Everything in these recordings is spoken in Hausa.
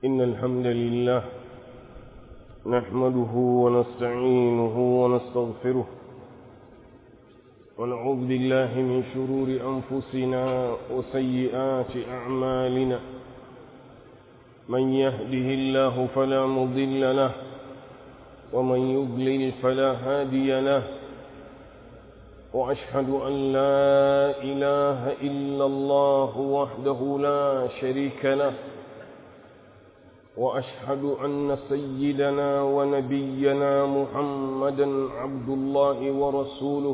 إن الحمد لله نحمده ونستعينه ونستغفره ونعوذ بالله من شرور أنفسنا وسيئات أعمالنا. من يهده الله فلا مضل له ومن يضلل فلا هادي له، وأشهد أن لا إله إلا الله وحده لا شريك له، وأشهد أن سيدنا ونبينا محمدا عبد الله ورسوله.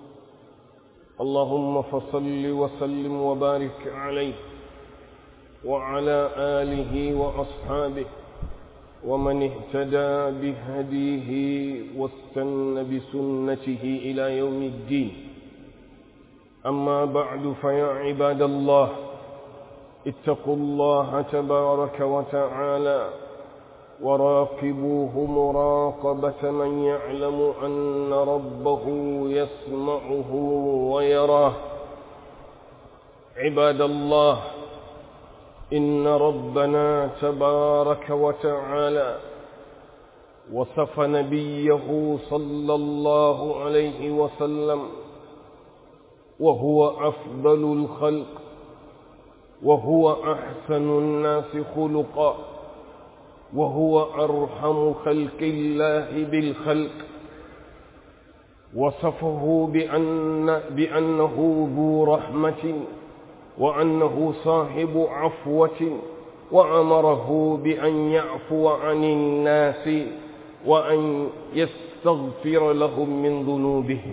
اللهم فصل وسلم وبارك عليه وعلى آله وأصحابه ومن اهتدى بهديه واستنى بسنته إلى يوم الدين. أما بعد، فيا عباد الله، اتقوا الله تبارك وتعالى وراقبوه مراقبة من يعلم أن ربه يسمعه ويراه. عباد الله، إن ربنا تبارك وتعالى وصف نبيه صلى الله عليه وسلم وهو أفضل الخلق، وهو أحسن الناس خلقا، وهو أرحم خلق الله بالخلق. وصفه بأنه ذو رحمة، وأنه صاحب عفوة، وأمره بأن يعفو عن الناس وأن يستغفر لهم من ذنوبهم.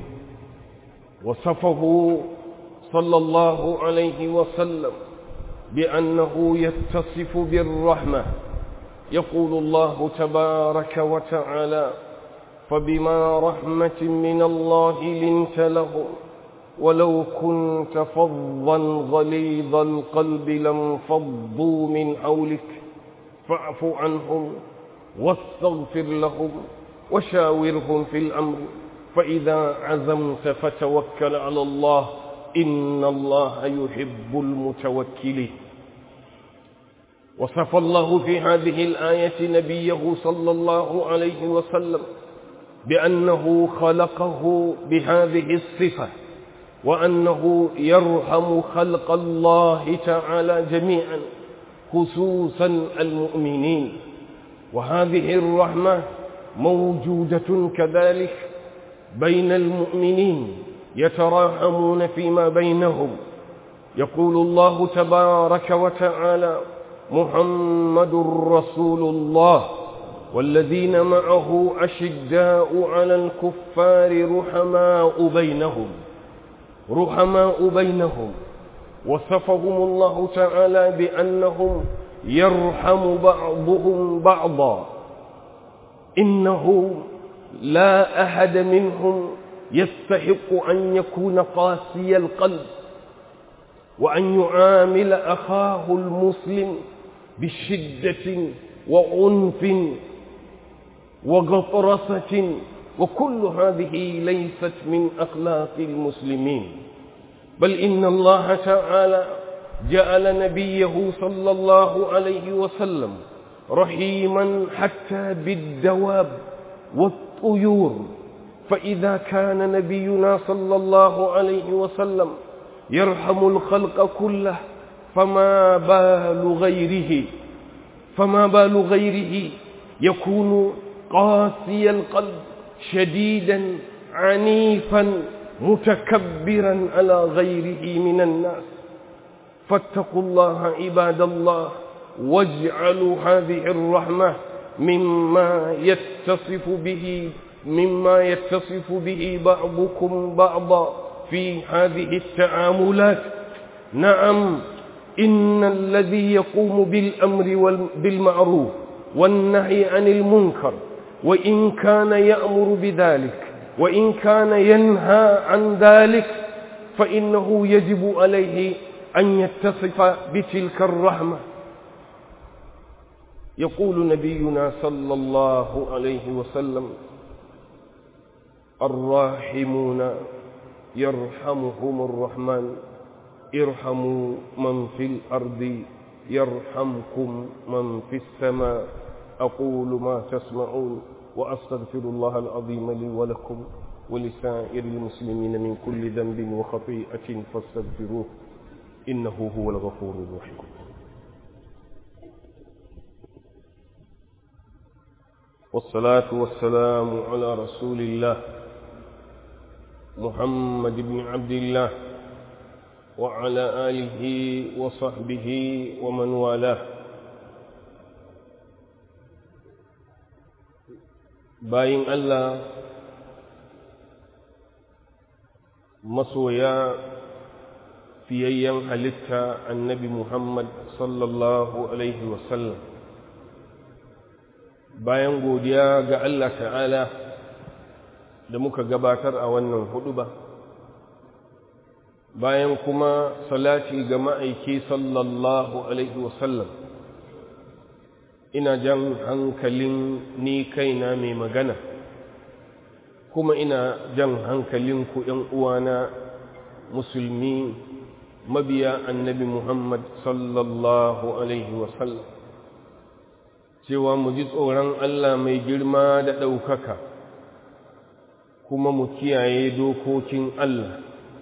وصفه صلى الله عليه وسلم بأنه يتصف بالرحمة. يقول الله تبارك وتعالى: فبما رحمة من الله لنت لهم ولو كنت فظا غليظ القلب لانفضوا من حولك فاعف عنهم واستغفر لهم وشاورهم في الأمر فإذا عزمت فتوكل على الله إن الله يحب المتوكلين. وصف الله في هذه الآية نبيه صلى الله عليه وسلم بأنه خلقه بهذه الصفة، وأنه يرحم خلق الله تعالى جميعا، خصوصا المؤمنين. وهذه الرحمة موجودة كذلك بين المؤمنين، يتراحمون فيما بينهم. يقول الله تبارك وتعالى: محمد رسول الله والذين معه أشداء على الكفار رحماء بينهم. وصفهم الله تعالى بأنهم يرحم بعضهم بعضا. إنه لا أحد منهم يستحق أن يكون قاسي القلب وأن يعامل أخاه المسلم بشدة وعنف وغطرسة، وكل هذه ليست من أخلاق المسلمين. بل إن الله تعالى جعل نبيه صلى الله عليه وسلم رحيما حتى بالدواب والطيور. فإذا كان نبينا صلى الله عليه وسلم يرحم الخلق كله، فما بال غيره يكون قاسي القلب شديدا عنيفا متكبرا على غيره من الناس. فاتقوا الله عباد الله، واجعلوا هذه الرحمة مما يتصف به بعضكم بعضا في هذه التعاملات. نعم، إن الذي يقوم بالأمر بالمعروف والنهي عن المنكر، وإن كان يأمر بذلك وإن كان ينهى عن ذلك، فإنه يجب عليه أن يتصف بتلك الرحمة. يقول نبينا صلى الله عليه وسلم: الراحمون يرحمهم الرحمن ارحموا من في الأرض يرحمكم من في السماء. أقول ما تسمعون وأستغفر الله العظيم لي ولكم ولسائر المسلمين من كل ذنب وخطيئة فاستغفروه إنه هو الغفور الرحيم. والصلاة والسلام على رسول الله محمد بن عبد الله وعلى آله وصحبه ومن والاه. باين الله masoya fiyayyen halitta annabi Muhammad sallallahu alaihi wasallam, bayan godiya ga Allah ta'ala da muka gabatar a wannan huduba, bayan kuma salati ga ma'aiki sallallahu alaihi wasallam, ina jan hankalin ni kaina mai magana, kuma ina jan hankalinku ‘yan uwana musulmi mabiya annabi Muhammad sallallahu alaihi wasallam, cewa mu ji tsoron Allah mai girma da ɗaukaka, kuma mu kiyaye dokokin Allah.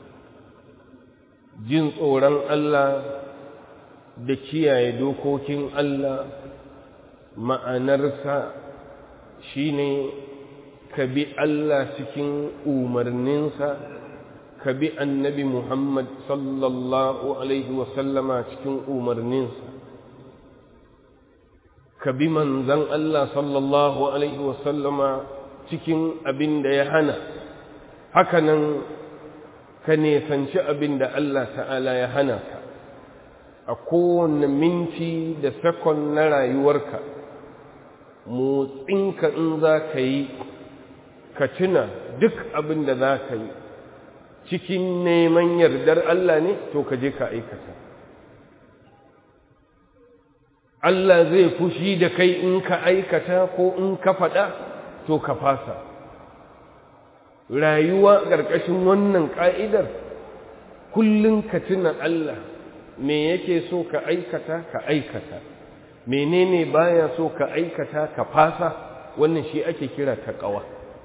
Jin tsoron Allah da kiyaye dokokin Allah ma'anarsa shine ka bi Allah cikin umarninsa, ka bi annabi Muhammad sallallahu alaihi wasallama cikin umarninsa, ka bi manzan Allah sallallahu alaihi wasallama cikin abin da ya hana, hakanan ka nesanci abin da Allah ta'ala ya hana ka a kowane minti da sakon na rayuwarka. Motsinka in za ka yi, ka tuna duk abin da za ka yi cikin neman yardar Allah ne, to ka je ka aikata. Allah zai fushi da kai in ka aikata ko in ka faɗa, to ka fasa. Rayuwa ƙarƙashin wannan ƙa'idar, kullum ka tuna Allah, me yake so ka aikata, ka aikata, menene baya so ka aikata, ka fasa. Wannan shi ake kira taqwa.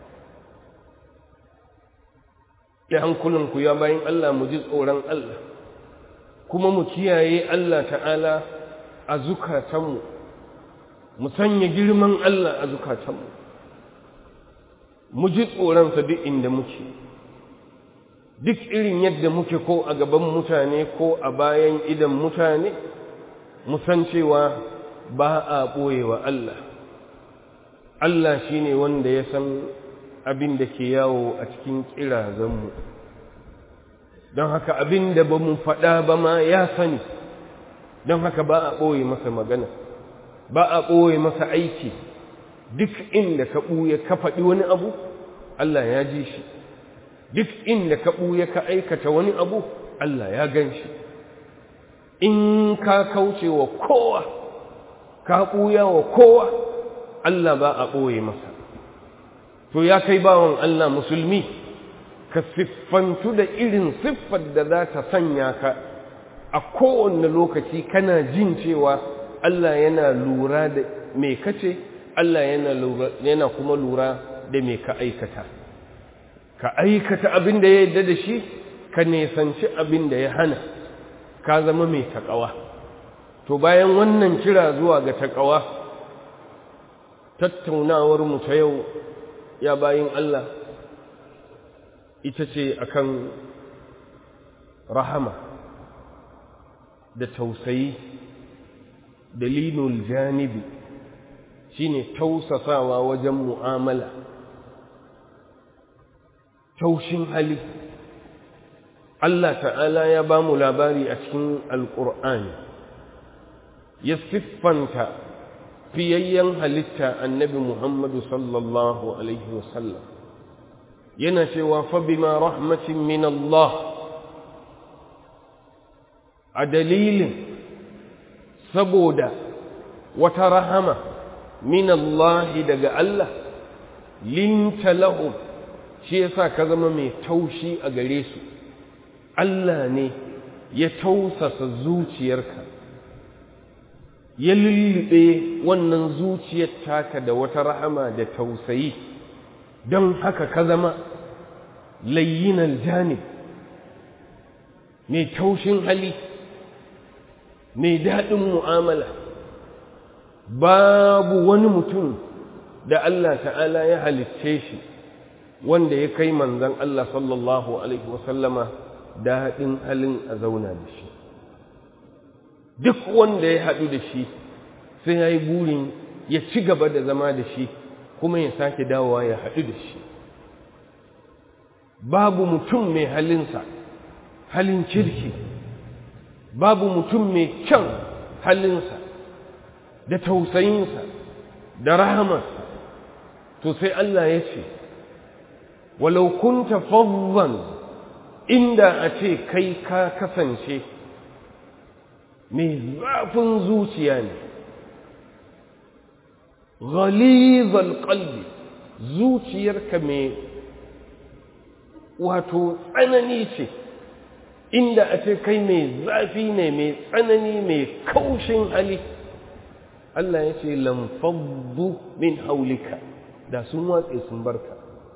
Ya hankulinku ya bayin Allah, mu ji tsoron Allah, kuma mu kiyaye Allah ta'ala a zukatanmu, mu sanya girman Allah a zukatanmu, mu ji tsoronsa duk inda muke, duk irin yadda muke, ko a gaban mutane ko a bayan idan mutane, mu san cewa ba a ɓoyewa Allah. Allah shi ne wanda ya san abin da ke yawo a cikin ƙirazanmu, don haka abin da ba mu faɗa ba ma ya sani, don haka ba a ɓoye masa magana, ba a ɓoye masa aiki. Duk inda ka ɓuya ka faɗi wani abu, Allah ya ji shi. Duk inda ka ɓuya ka aikata wani abu, Allah ya gan shi. In ka kauce wa kowa, ka ɓuya wa kowa, Allah ba a ɓoye masa. To ya kai bawan Allah musulmi, ka siffantu da irin siffar da za ta sanya ka a kowane lokaci kana jin cewa Allah yana lura da me kace, Allah yana kuma lura da me ka aikata. Ka aikata abin da ya yarda da shi, ka nesanci abin da ya hana, ka zama mai taƙawa. To bayan wannan kira zuwa ga taƙawa, tattaunawar mu ta yau ya bayin Allah ita ce akan rahama da tausayi, dalilul janibi shine tausasawa wajen mu'amala, taushin hali. Allah ta'ala ya ba mu labari a cikin alƙur'ani, ya siffanta fiyayyen halitta annabi Muhammadu sallallahu alaihi wasallam, yana cewa fa bima rahmatin min Allah, a dalilin saboda wata rahama min Allah daga Allah, linta lahum, shi yasa ka zama mai taushi a gare su. Allah ne ya tausasa zuciyarka, ya lullube wannan zuciyar taka da wata rahama da tausayi, don haka ka zama layyinal janib, mai taushin hali, mai daɗin mu'amala. Babu wani mutum da Allah ta'ala ya halicce shi wanda ya kai manzon Allah sallallahu alaihi wasallama daɗin halin a zauna da shi. Duk wanda ya haɗu da shi sai ya yi burin ya ci gaba da zama da shi kuma ya sake dawowa ya haɗu da shi. Babu mutum mai halinsa, halin kirki, babu mutum mai kyan halinsa da tausayinsa da rahamarsa, to sai Allah ya ce, walau kunta faddan, inda a ce kai ka kasance mai zafin zuciya ne, ghalizal qalbi, zuciyarka mai wato tsanani ce, inda a ce kai mai zafi ne, mai tsanani, mai kaushin hali, Allah ya ce lam faddu min haulika, da sun watse sun barka,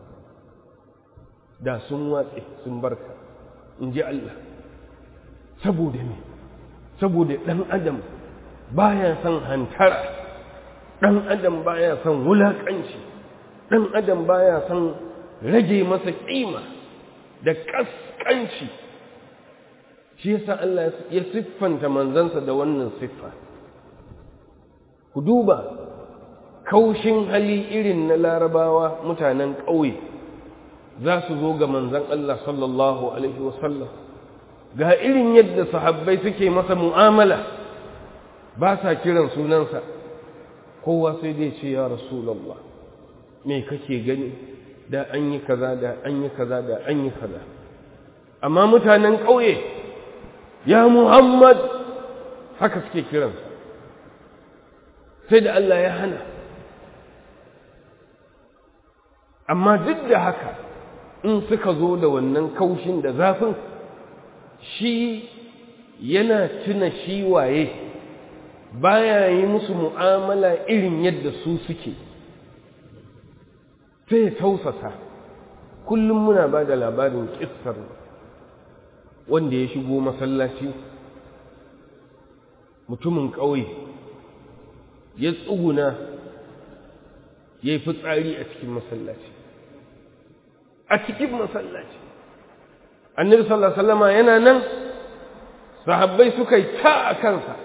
da sun watse sun barka, in ji Allah. Saboda me? Saboda ɗan adam baya son hantara, ɗan adam baya son wulaƙanci, ɗan adam baya son rage masa ƙima da ƙasƙanci. Shi yasa Allah ya siffanta manzansa da wannan siffa. Ku duba kaushin hali irin na Larabawa mutanen ƙauye, za su zo ga manzan Allah sallallahu alaihi wasallam, ga irin yadda sahabbai suke masa mu'amala, ba sa kiran sunansa, kowa sai dai ce ya Rasulullah, me kake gani, da an yi kaza, da an yi kaza, da an yi kaza. Amma mutanen ƙauye, ya Muhammad, haka suke kiransa, sai da Allah ya hana. Amma duk da haka, in suka zo da wannan kaushin da zafin, shi yana tuna shi waye, baya yi musu mu'amala irin yadda su suke, sai ya tausasa. Kullum muna ba da labarin kissar wanda ya shigo masallaci, mutumin ƙauye, ya tsuguna ya yi fitsari a cikin masallaci, a cikin masallaci. Annabi sallallahu alaihi wasallama yana nan, sahabbai suka yi ta a kansa,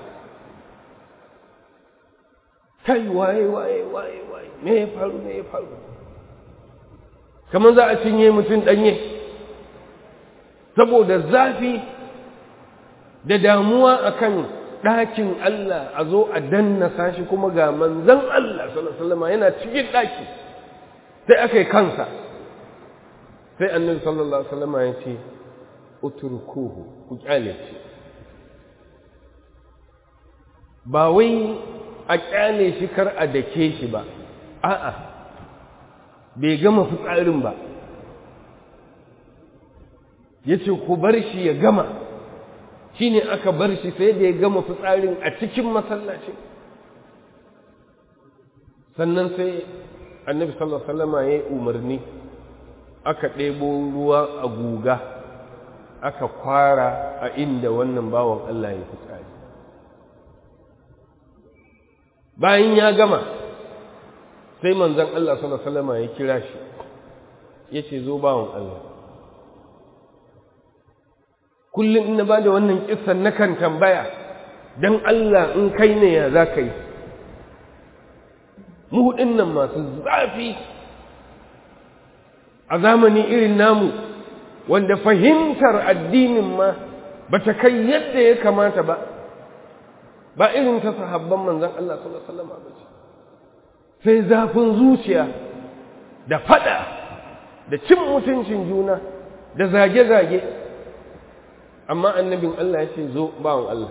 kai waye me ya faru, kamar za a cinye mutum ɗanye, saboda zafi da damuwa akan ɗakin Allah a zo a danna sashi, kuma ga manzon Allah sallallahu alaihi wasallama yana cikin ɗaki, sai aka yi kansa. Sai Annabi sallallahu alaihi wasallama ya ce, utrukuhu, ku kyale shi. Ba wai a kyale shi kar a dake shi ba, a'a, bai gama fitsarin ba, yace ku bar shi ya gama. Shine aka bar shi sai da ya gama fitsarin a cikin masallaci. Sannan sai Annabi sallallahu alaihi wasallama ya yi umarni, aka ɗebo ruwa a guga, aka kwara a inda wannan bawan Allah ya fitsari. Bayan ya gama, sai manzon Allah sallallahu alaihi wasallama ya kira shi, yace zo bawan Allah. Kullum in na ba da wannan kissan nakan tambaya, dan Allah in kai ne ya za ka yi? Mu nan masu zafi a zamani irin namu, wanda fahimtar addinin ma ba ta kai yadda ya kamata ba irin ta sahabban manzon Allah sallallahu alaihi wasallam ba ce. Sai zafin zuciya da fada da cin mutuncin juna da zage-zage. Amma annabin Allah ya ce zo bawon Allah,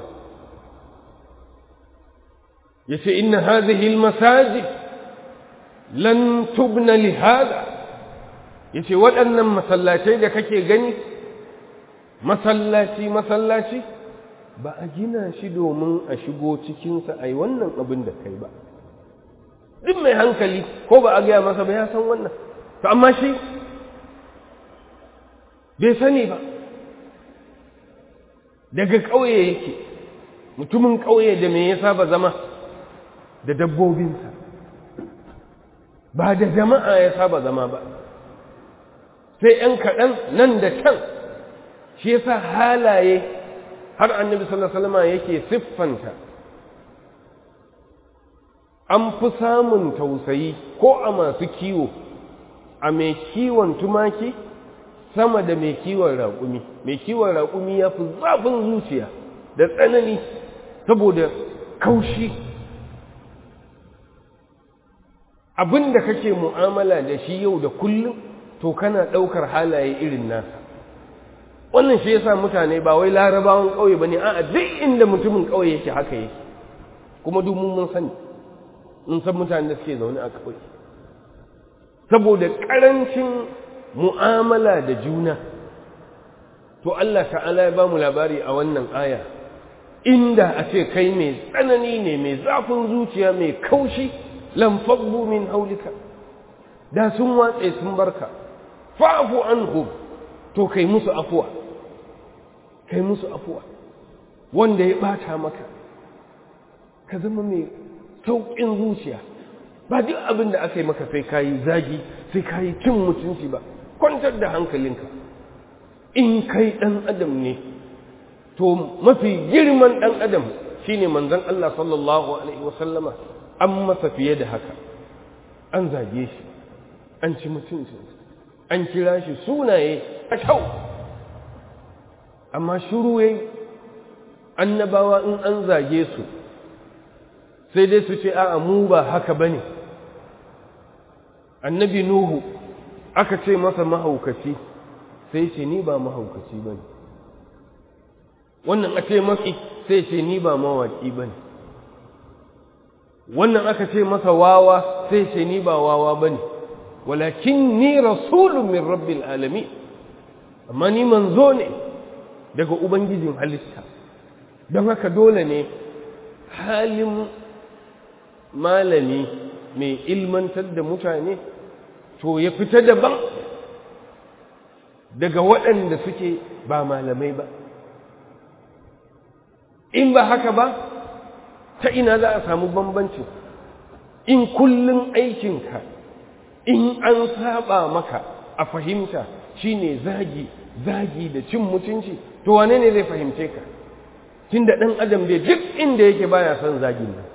ya ce inna hadhihi almasajid lan tubna li hada, ya ce waɗannan masallacai da kake gani, masallaci ba a gina shi domin a shigo cikinsa a yi wannan abin da kai ba. Duk mai hankali ko ba a gaya masa ba ya san wannan, to amma shi bai sani ba. Daga ƙauye yake, mutumin ƙauye da me ya saba zama da dabbobinsa, ba da jama'a ya saba zama ba, sai ‘yan kaɗan nan da can. Shi yasa halaye har annabi sallallahu alaihi wasallam yake siffanta an fi samun tausayi ko a masu kiwo a mai kiwon tumaki sama da mai kiwon raƙumi. Mai kiwon raƙumi ya fi zafin zuciya da tsanani saboda kaushi. Abin da kake mu'amala da shi yau da kullum to kana ɗaukar halaye irin nasa. Wannan shi yasa mutane ba wai larabawan ƙauye bane, a'a duk inda mutumin ƙauye yake haka yake. Kuma duk mun sani, mun san mutanen da suke zaune a ƙauye saboda ƙarancin mu'amala da juna. To Allah ta'ala ya ba mu labari a wannan aya, inda a ce kai mai tsanani ne, mai zafin zuciya, mai kaushi, lam faddu min haulika, da sun watse sun barka. Fa'fu anhum, to kai musu afuwa, kai musu afuwa. Wanda ya bata maka, ka zama mai sauƙin zuciya. Ba duk abin da aka yi maka sai kayi zagi, sai kayi cin mutunci ba. Kwantar da hankalinka. In kai ɗan adam ne, to mafi girman ɗan adam shine manzon Allah sallallahu alaihi wasallama. An masa fiye da haka, an zage shi, an ci mutuncinsa, an kira shi sunaye a kyau, amma shiru yayi. Annabawa in an zage su sai dai su ce a'a mu ba haka bane. Annabi Nuhu aka ce masa mahaukaci, sai ce ni ba mahaukaci bane. Wannan aka ce masa sai ce ni ba mawaki bane. Wannan aka ce masa wawa sai ce ni ba wawa bane, walakin ni rasulun min rabbil alamin, amma ni manzo ne daga ubangijin halitta. Don haka dole ne halin malami mai ilmantar da mutane to ya fita daban daga waɗanda suke ba malamai ba. In ba haka ba, ta ina za a samu bambanci? In kullum aikinka in an saba maka a fahimta shine zagi da cin mutunci, to wane ne zai fahimce ka? Tunda ɗan adam dai duk inda yake baya son zagin nan.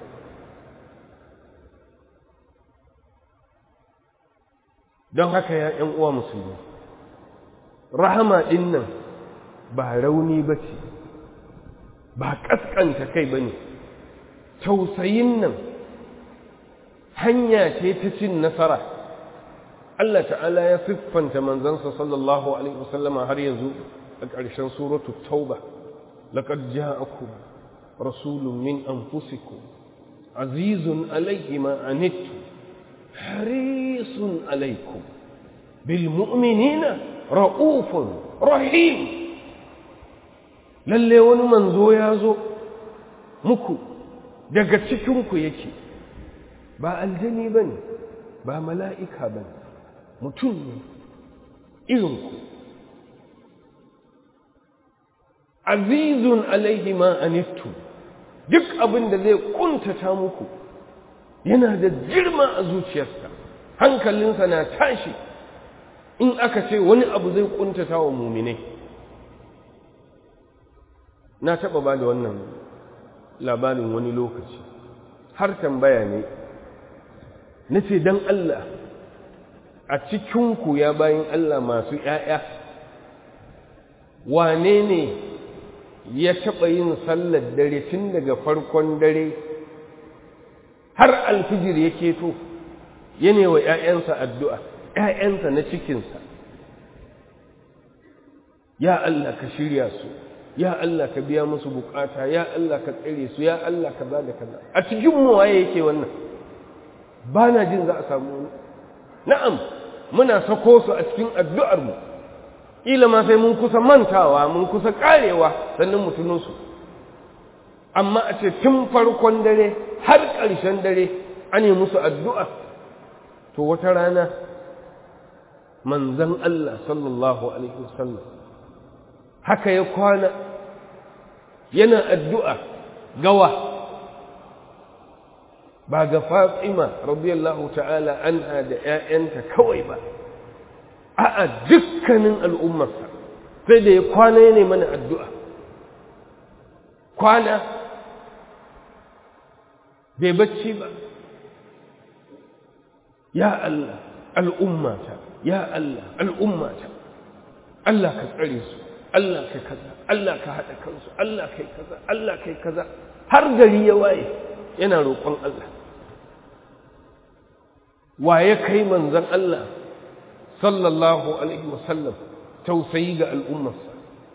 Don haka ya ‘yan uwa musulmi, rahama ɗin nan ba rauni ba ce, ba ƙasƙanta kai ba ne. Tausayin nan hanya ce ta cin nasara. Allah ta'ala ya siffanta manzansa sallallahu alaihi wasallama har yanzu a ƙarshen suratul tauba, laqad ja'akum rasulun min anfusikum azizun alayhi ma anittum harisun alaykum bil mu'minina ra'ufun rahim. Lalle wani manzo ya zo muku daga cikinku yake, ba aljani ba ne, ba mala'ika ba ne, mutum ne irinku. Azizun alaihi ma anittu, duk abin da zai kuntata muku yana da girma a zuciyarsa, hankalinsa na tashi in aka ce wani abu zai kuntata wa muminai. Na taɓa ba da wannan labarin wani lokaci, har tambaya ne, na ce don Allah a cikinku ya bayin Allah masu ‘ya'ya, wane ne ya taɓa yin sallar dare tun daga farkon dare har alfijir ya keto, yana wa ‘ya'yansa addu'a, ‘ya'yansa na cikinsa, ya Allah ka shirya su, ya Allah ka biya musu bukata, ya Allah ka tsare su, ya Allah ka da kaza. A cikin mu waye yake wannan? Ba na jin za a samu wani. Na'am, muna sako su a cikin addu'ar mu, ila ma sai mun kusa mantawa, mun kusa karewa sannan mu tuno su. amma a ce tun farkon dare har ƙarshen dare an yi musu addu'a, to wata rana manzon Allah sallallahu alaihi wasallam haka ya kwana yana addu'a gawa ba ga Fatima radiyallahu ta'ala anha da ‘ya'yanta kawai ba, a'a dukkanin al'ummarsa sai da ya kwana yana mana addu'a. Kwana bai bacci ba, ya Allah al'ummata, ya Allah al'ummata, Allah ka tsare su, Allah ka kaza, Allah ka haɗa kansu, Allah kai kaza, Allah kai kaza, har gari ya waye yana roƙon Allah. Waye kai manzon Allah sallallahu alaihi wasallam tausayi ga al'ummarsa,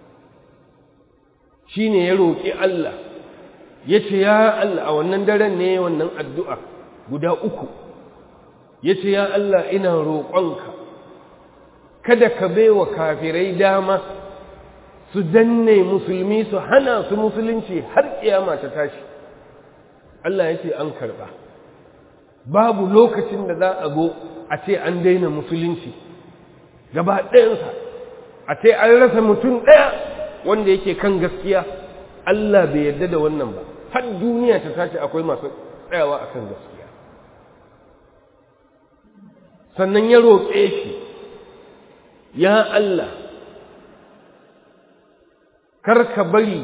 shi ne ya roƙi Allah, ya ce ya Allah a wannan daren ne wannan addu'a guda uku, ya ce ya Allah ina roƙonka kada ka baiwa kafirai dama su danne musulmi su hana su musulunci har kiyama ta tashi. Allah ya ce an karɓa, babu lokacin da za a zo a ce an daina musulunci gaba ɗayansa, a ce an rasa mutum ɗaya wanda yake kan gaskiya. Allah bai yarda da wannan ba, har duniya ta tashi akwai masu tsayawa akan gaskiya. Sannan ya roƙe shi, ya Allah kar ka bari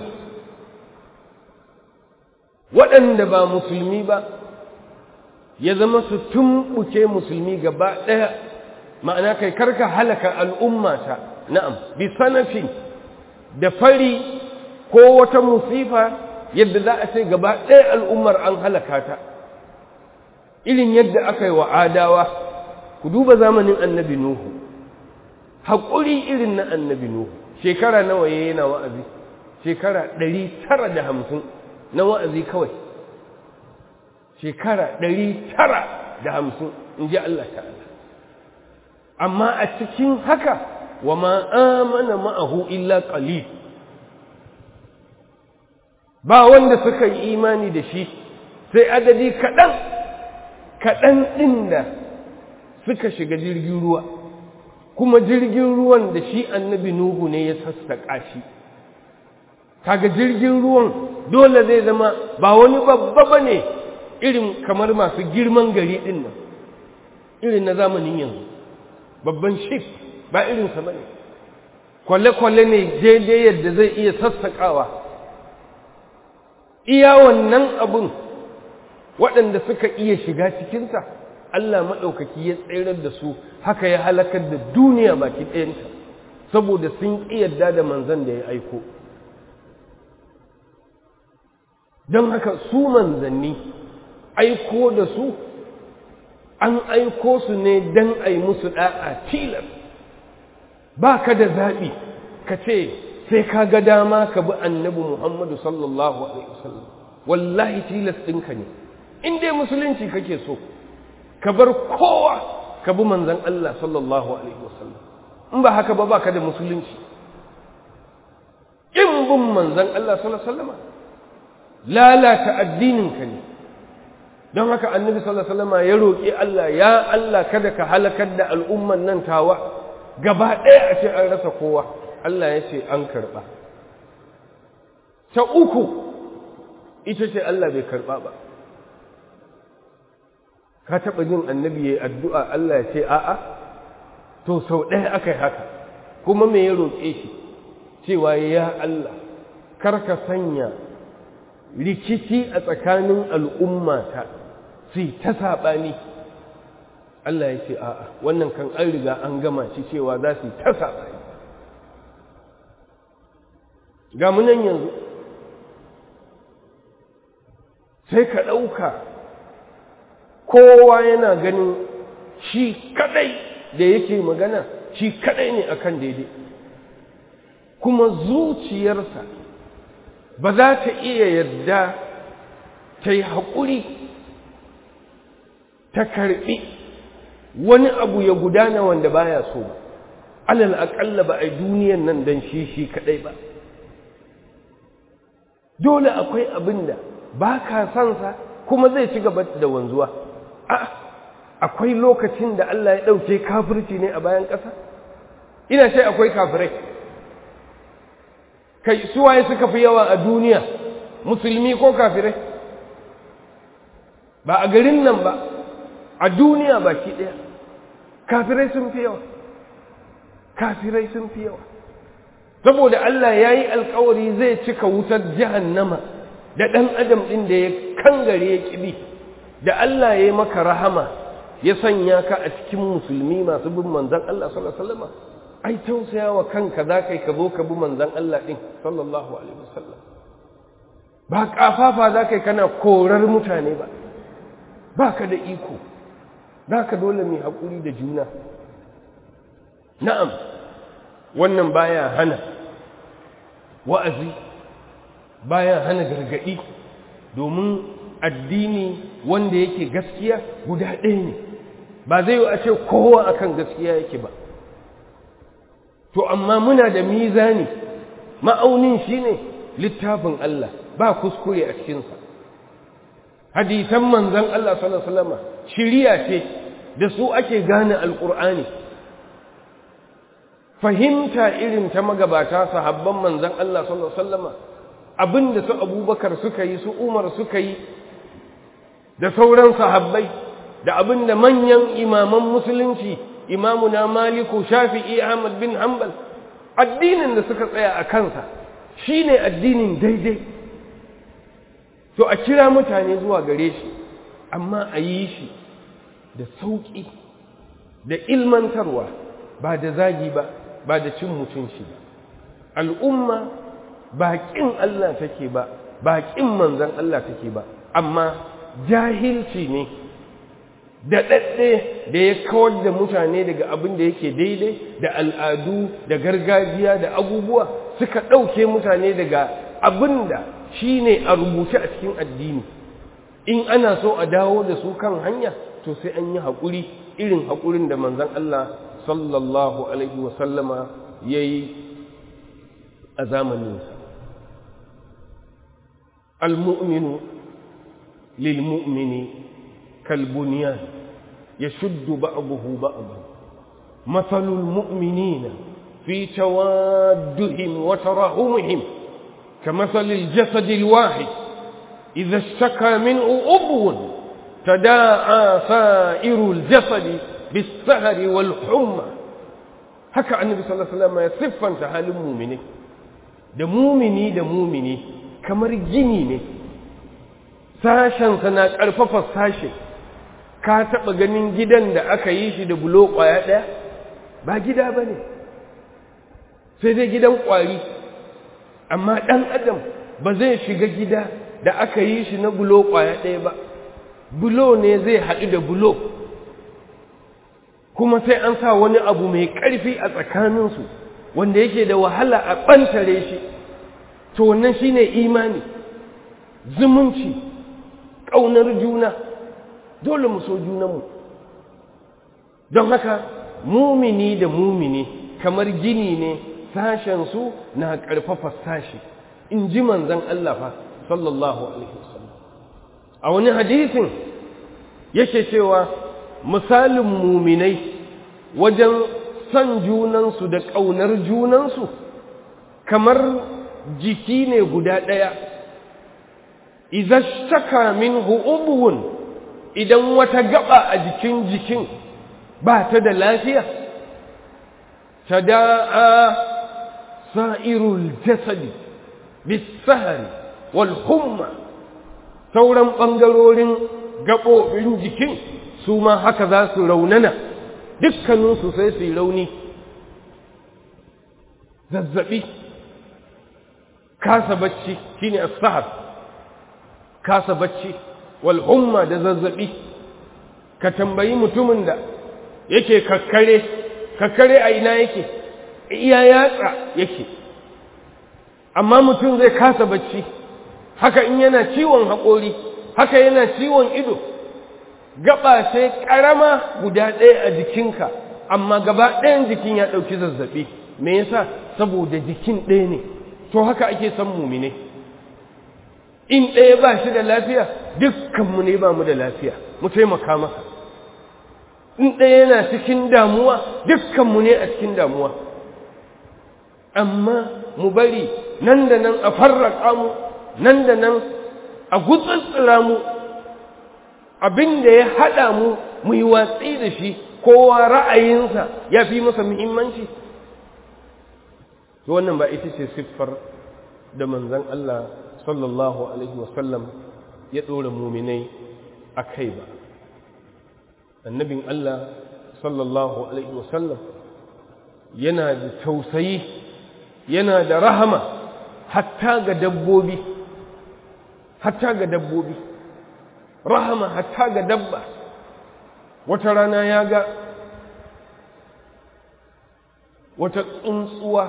waɗanda ba musulmi ba ya zama su tumɓuke musulmi gaba ɗaya, ma'ana kai kar ka halaka al'ummata, na'am bi sanafin da fari ko wata musifa yadda za a ce gaba ɗaya al'ummar an halaka ta, irin yadda aka yi wa adawa. Ku duba zamanin annabi Nuhu, haƙuri irin na annabi Nuhu, shekara nawa ya yana wa'azi? Shekara 950 na wa'azi kawai, shekara 950 in ji Allah ta'ala. Amma a cikin haka wa ma amana ma'ahu illa qalil, ba wanda suka yi imani da shi sai adadi kaɗan ɗin da suka shiga jirgin ruwa, kuma jirgin ruwan da shi annabi Nuhu ne ya sassaƙa shi. Kaga jirgin ruwan dole zai zama ba wani babba ba ne irin kamar masu girman gari ɗin nan, irin na zamanin yanzu, babban ship ba irinsa ba ne, kwale-kwale ne daidai yadda zai iya sassaƙawa. Iya wannan abun waɗanda suka iya shiga cikinsa Allah maɗaukaki ya tsayar da su, haka ya halakar da duniya baki ɗayanta saboda sun ƙi yarda da manzon da ya aiko. Don haka su manzanni aiko da su an aiko su ne don a yi musu ɗa'a tilas, ba ka da zaɓi ka ce sai ka ga dama ka bi annabi Muhammadu sallallahu alaihi wasallam. Wallahi tilas ɗinka ne, in dai musulunci kake so ka bar kowa ka bi manzon Allah sallallahu alaihi wasallam. In ba haka ba ka da musulunci. In bin manzon Allah sallallahu alaihi wasallam lalata addininka ne. Don haka annabi sallallahu alaihi wasallam ya roƙi Allah, ya Allah kada ka halakar da al'umman nan tawa gaba ɗaya a ce an rasa kowa. Allah ya ce an karɓa. Ta uku ita ce Allah bai karɓa ba. Ka taɓa jin annabi ya addu'a Allah ya ce a'a? To sau ɗaya aka yi haka, kuma me ya roƙe shi cewa ya Allah kar ka sanya rikici a tsakanin al'ummata su ta saɓani. Allah ya ce a'a, wannan kan an riga an gama shi cewa za su ta saɓani. Ga munan yanzu sai ka ɗauka kowa yana ganin shi kaɗai da yake magana shi kaɗai ne akan daidai, kuma zuciyarsa ba za ta iya yarda ta yi haƙuri ta karɓi wani abu ya gudana wanda baya so ba, alal aƙalla ba a duniyan nan don shi kaɗai ba. dole akwai abin da ba ka sansa kuma zai ci gaba da wanzuwa. Akwai lokacin da Allah ya ɗauke kafirci ne a bayan ƙasa? Ina ce akwai kafirai. Kai suwaye suka fi yawa a duniya, musulmi ko kafirai? Ba a garin nan ba, a duniya baki ɗaya kafirai sun fi yawa. Kafirai sun fi yawa saboda Allah ya yi alkawari zai cika wutar jahannama da ɗan adam ɗin da ya kangare ya ƙibi. Da Allah ya yi maka rahama ya sanya ka a cikin musulmi masu bin manzan Allah sallallahu alaihi wasallam, ai tausaya wa kanka za ka zo ka bi manzan Allah ɗin sallallahu alaihi wasallam. Ba ƙafafa za ka yi kana korar mutane ba, ba ka da iko, za ka dole mai haƙuri da juna. Na'am, wannan baya hana wa'azi, baya hana gargaɗi, domin addini wanda yake gaskiya guda ɗaya ne, ba zai yi a ce kowa akan gaskiya yake ba. To amma muna da mizani, ma'aunin shine littafin Allah, ba kuskure a cikinsa. Hadisan manzon Allah sallallahu alaihi wasallam shiriya ce, da su ake gane alqur'ani. Fahimta irin ta magabata sahabban manzon Allah sallallahu alaihi wasallam, abinda su Abubakar suka yi, su Umar suka yi, da sauran sahabbai, da abinda manyan imaman musulunci, imamuna Maliku, Shafi'i, Ahmad bin Hanbal, addinin da suka tsaya a kansa shine addinin daidai. To a kira mutane zuwa gare shi, amma a yi shi da sauƙi, da ilmantarwa, ba da zagi ba, ba da cin mutunci ba. Al'umma ba ƙin Allah take ba, ba ƙin manzon Allah take ba, amma jahilci ne da ɗaɗɗe da ya kawar da mutane daga abin da yake daidai, da al'adu, da gargajiya, da abubuwa, suka ɗauke mutane daga abin da shi ne a rubuce a cikin addini. In ana so a dawo da su kan hanya, to sai an yi haƙuri irin haƙurin da manzon Allah sallallahu alaihi wasallama ya yi a zamaninsa. Al-mu'minu lil-mu'mini كالبنيان يشد بعضه بعضا مثل المؤمنين في توادهم وتراحمهم كمثل الجسد الواحد إذا اشتكى منه عضو تداعى سائر الجسد بالسهر والحمى. haka annabi sallallahu alaihi wasallam ya siffanta halin mu'mini da mu'mini kamar gini ne, sashensa na ƙarfafa sashe. Ka taɓa ganin gidan da aka yi shi da bulo ƙwaya ɗaya? Ba gida ba ne, sai dai gidan ƙwari. Amma ɗan adam ba zai shiga gida da aka yi shi na bulo ƙwaya ɗaya ba, bulo ne zai haɗu da bulo, kuma sai an sa wani abu mai ƙarfi a tsakaninsu wanda yake da wahala a ɓantare shi. To wannan shi ne imani, zumunci, ƙaunar juna. Dole mu so junanmu. Don haka mumini da mumini kamar gini ne, sashensu na ƙarfafa sashi, in ji manzon Allah fa sallallahu alaihi wasallam. A wani hadisin yake cewa misalin muminai wajen son junansu da ƙaunar junansu kamar jiki ne guda ɗaya. Idza shtaka minhu ubun, idan wata gaba a jikin ba ta da lafiya, tada'a sa'irul jasadi bis-sahari wal humma, sauran ɓangarorin gaɓoɓin jikin su ma haka za su raunana, dukkaninsu sai su yi rauni. Zazzaɓi, kasa bacci shine as-sahar, kasa bacci wal humma da zazzabi. Ka tambayi mutumin da yake kakkare a ina yake, iya yatsa yake, amma mutum zai kasa bacci. Haka in yana ciwon haƙori, haka yana ciwon ido, gaba sai ƙarama guda ɗaya a jikinka, amma gaba ɗayan jikin ya ɗauki zazzabi. Me yasa? Saboda jikin ɗaya ne. To haka ake son mumine, in ɗaya ba shi da lafiya dukkanmu ne ba mu da lafiya mu taimaka masa, in ɗaya yana cikin damuwa dukkanmu ne a cikin damuwa. Amma mu bari nan da nan a farraka mu, nan da nan a gutsutsura mu, abin da ya haɗa mu mu yi watsi da shi, kowa ra'ayinsa ya fi masa muhimmanci. Wannan ba ita ce siffar da manzon Allah sallallahu alaihi wasallam ya ɗora muminai a kai ba. Annabin Allah sallallahu alaihi wasallam yana da tausayi, yana da rahama hatta ga dabbobi, rahama hatta ga dabba. Wata rana ya ga wata tsuntsuwa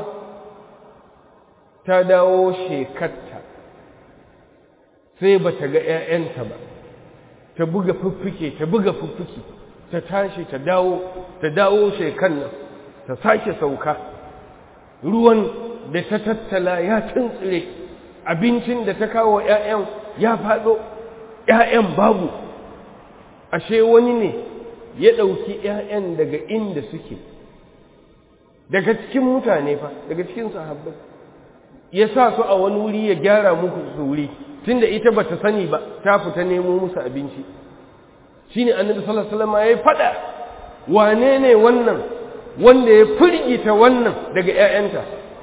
ta dawo shekarta, sai ba ta ga ‘ya'yanta ba, ta buga fuffuke, ta tashi ta dawo shekan nan, ta sake sauka. Ruwan da ta tattala ya tuntsire, abincin da ta kawo ‘ya'yan ya faɗo, ‘ya'yan babu. Ashe wani ne ya ɗauki ‘ya'yan daga inda suke, daga cikin mutane fa, daga cikin sahabbai, ya sa su a wani wuri ya gyara muku su wuri, tunda ita ba ta sani ba, ta fita nemo musu abinci. Shi ne annabi sallallahu alaihi wasallam ya faɗa, wane ne wannan wanda ya firgita wannan daga ‘ya'yanta,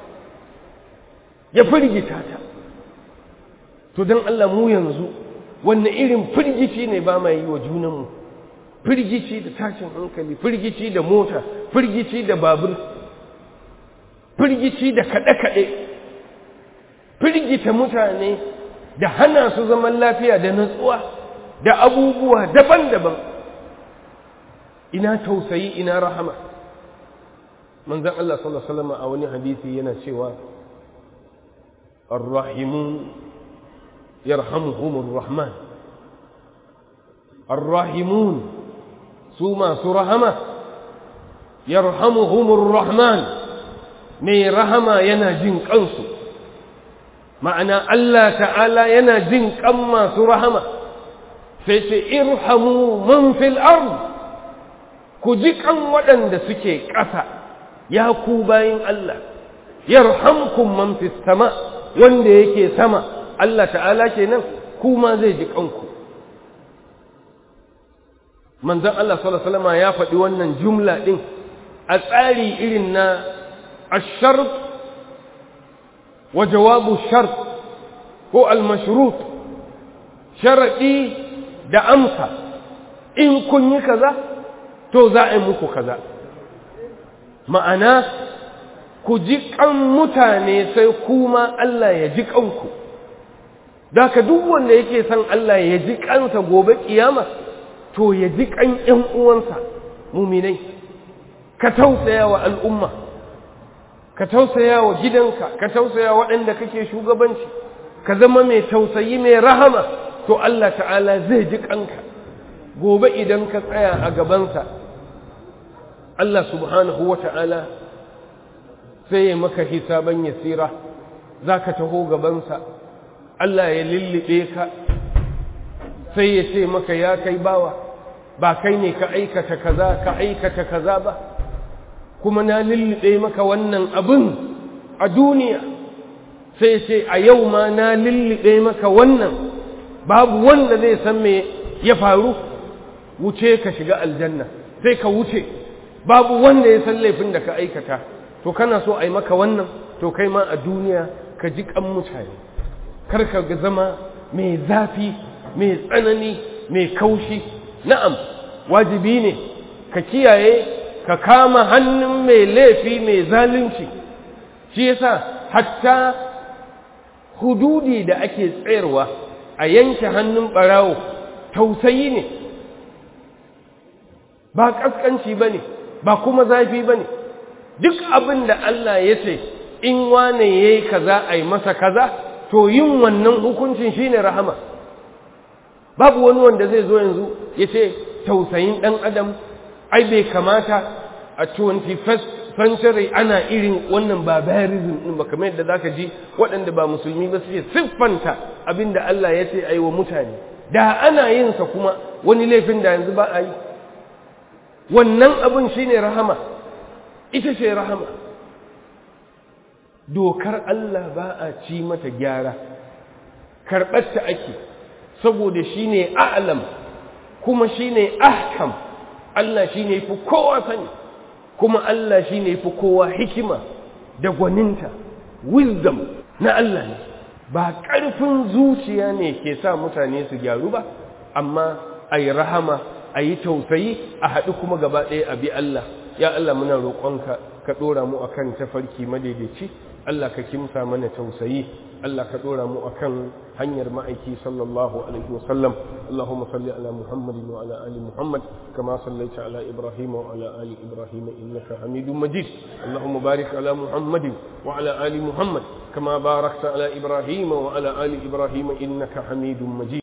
ya firgita ta. To don Allah mu yanzu, wanne irin firgici ne ba ma yi wa junanmu? Firgici da tashin hankali, firgici da mota, firgici da babur, firgici da kaɗe-kaɗe, firgita mutane da hana su zaman lafiya da natsuwa da abubuwa daban-daban. Ina tausayi, ina rahama. Manzon Allah sallallahu alaihi wasallam a wani hadisi yana cewa ar-rahimun yarhamuhumur rahman. Ar-rahimun su masu rahama, yarhamuhumur rahman, mai rahama yana jin kansu. Ma'ana Allah ta'ala yana jin kan masu rahama, sai ce irhamu man fil ard, ku ji kan waɗanda suke ƙasa, ya ku bayin Allah. Yarhamkum man fis sama, wanda yake sama, Allah ta'ala kenan, kuma zai ji kanku. Manzon Allah sallallahu alaihi wasallam ya faɗi wannan jumla din a tsari irin na ash-shart wa jawabu shart ko al-mashrut, sharadi da amsa. In kun yi kaza to za a yi muku kaza. Ma'ana ku ji kan mutane sai kuma Allah ya ji kanku. Daka duk wanda yake son Allah ya ji kansa gobe kiyama, to ya ji kan ƴan uwansa muminai. Ka tausaya wa al'umma, ka tausaya wa gidanka, ka tausaya waɗanda kake shugabanci, ka zama mai tausayi, mai rahama, to Allah ta'ala zai ji kanka gobe idan ka tsaya a gabansa. Allah subhanahu wa ta'ala sai ya maka hisaban yasira, za ka taho gabansa, Allah ya lullube ka, sai ya ce maka ya kai bawa, ba kai ne ka aikata kaza ba, kuma na lullube maka wannan abin a duniya. Sai ce a yau ma na lullube maka wannan, babu wanda zai san me ya faru, wuce ka shiga aljanna, sai ka wuce, babu wanda ya san laifin da ka aikata. To kana so a yi maka wannan, to kai ma a duniya ka ji kan mutane, kar ka zama mai zafi, mai tsanani, mai kaushi. Na'am, wajibi ne ka kiyaye, ka kama hannun mai laifi, mai zalunci. Shi yasa hatta hududi da ake tsayarwa a yanke hannun barawo tausayi ne, ba kaskanci bane, ba kuma zafi bane. Duk abin da Allah ya ce in wane yayi kaza ai masa kaza, to yin wannan hukuncin shine rahama. Babu wani wanda zai zo yanzu ya ce tausayin ɗan adam ai bai kamata a 21st sanctuary ana irin wannan barbarism din ba, kamar yadda zaka ji waɗanda ba musulmi ba suke siffanta abinda Allah ya ce ayi wa mutane. Da ana yin sa kuma wani laifin da yanzu ba a yi. Wannan abin shine rahama, ita ce rahama. Dokar Allah ba a ci mata gyara, karɓar ta ake, saboda shine a'lam kuma shine ahkam. Allah shine fi kowa sani, kuma Allah shine fi kowa hikima da gwaninta. Wisdom na Allah ne, ba ƙarfin zuciya ne ke sa mutane su gyaru ba, amma ayi rahama, ayi tausayi, a haɗu kuma gaba ɗaya a bi Allah. Ya Allah muna roƙonka ka ɗora mu akan tafarki madaidaici, Allah ka kimsa mana tausayi, Allah ka ɗora mu akan hanyar ma'aiki sallallahu alaihi wasallam. Allahumma salli ala Muhammadin wa ala ali Muhammad kama sallaita ala Ibrahim wa ala ali Ibrahim innaka Hamidum Majid. Allahumma barik ala Muhammadin wa ala ali Muhammad kama barakta ala Ibrahim wa ala ali Ibrahim innaka Hamidum Majid.